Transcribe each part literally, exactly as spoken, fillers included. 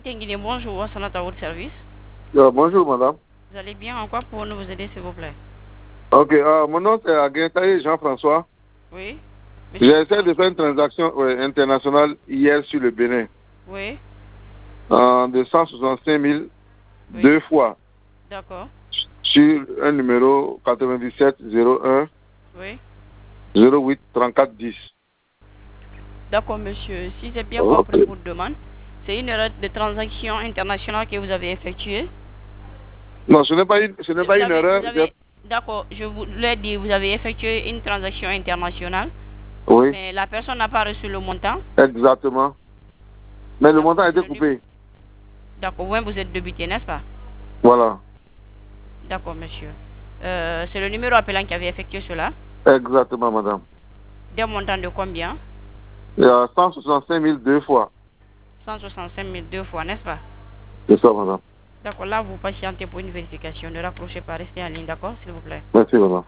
Guinée, bonjour, Sanat à votre service. Euh, bonjour, madame. Vous allez bien? En quoi pour nous vous aider, s'il vous plaît? Ok, euh, mon nom c'est Aguintaï Jean-François. Oui. J'ai essayé de faire une transaction ouais, internationale hier sur le Bénin. Oui. Euh, de cent soixante-cinq mille Oui. deux fois. D'accord. Sur un numéro quatre-vingt-dix-sept zéro un Oui. zéro huit trente-quatre dix. D'accord, monsieur. Si j'ai bien Ok. compris votre demande, c'est une erreur de transaction internationale que vous avez effectuée. Non, ce n'est pas une, ce n'est Vous pas une avez, erreur. vous avez, d'accord, je vous l'ai dit, vous avez effectué une transaction internationale, Oui, mais la personne n'a pas reçu le montant. exactement. Mais le montant a été coupé. D'accord, vous, vous êtes débité, n'est-ce pas? Voilà. D'accord, monsieur. Euh, c'est le numéro appelant qui avait effectué cela. Exactement, madame. Des montants de combien? Il y a cent soixante-cinq mille deux fois. cent soixante-cinq mille deux fois, n'est-ce pas? C'est ça, madame. D'accord, là, vous patientez pour une vérification. Ne raccrochez pas, restez en ligne, d'accord, s'il vous plaît. Merci, madame.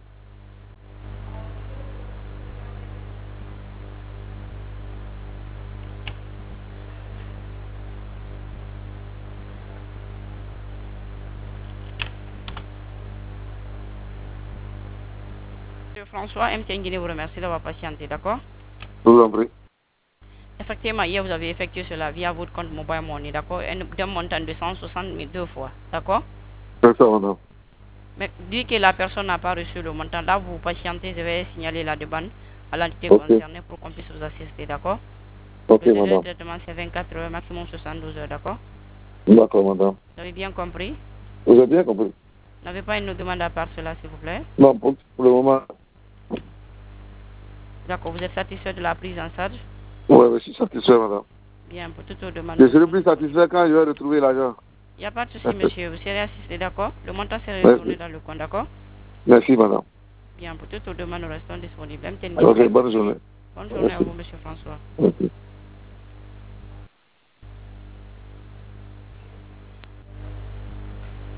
Monsieur François, M T N Guinée vous remercie d'avoir patienté, d'accord? Je vous en prie. Effectivement, hier, vous avez effectué cela via votre compte Mobile Money, d'accord? D'un montant de cent soixante mille deux fois, d'accord? C'est ça, madame. Mais dès que la personne n'a pas reçu le montant, là, vous patientez, je vais signaler la demande à l'entité Ok. concernée pour qu'on puisse vous assister, d'accord? Ok, Le délai de madame. traitement, c'est vingt-quatre heures, maximum soixante-douze heures, d'accord? D'accord, madame. Vous avez bien compris? Vous avez bien compris? Vous n'avez pas une demande à part cela, s'il vous plaît? Non, pour, pour le moment. D'accord, vous êtes satisfait de la prise en charge? Oui, je suis satisfait, madame. Bien, pour toutes vos demandes. Je serai plus satisfait quand je vais retrouver l'argent. Il n'y a pas de souci, monsieur. Vous serez assisté, d'accord? Le montant sera Merci. retourné dans le compte, d'accord? Merci, madame. Bien, pour toutes vos demandes, nous restons disponibles. Ok, bonne journée. Bonne journée à vous, monsieur François. Merci.